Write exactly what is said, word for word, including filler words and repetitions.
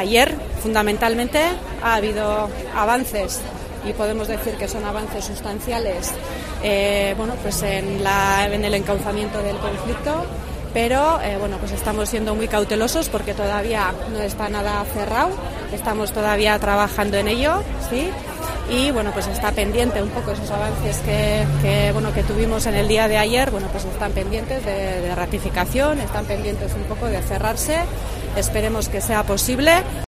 ayer, fundamentalmente, ha habido avances, y podemos decir que son avances sustanciales, eh, bueno, pues en, la, en el encauzamiento del conflicto, pero eh, bueno, pues estamos siendo muy cautelosos porque todavía no está nada cerrado, estamos todavía trabajando en ello, ¿sí? Y bueno, pues está pendiente un poco esos avances que, que bueno que tuvimos en el día de ayer, bueno, pues están pendientes de, de ratificación, están pendientes un poco de cerrarse, esperemos que sea posible.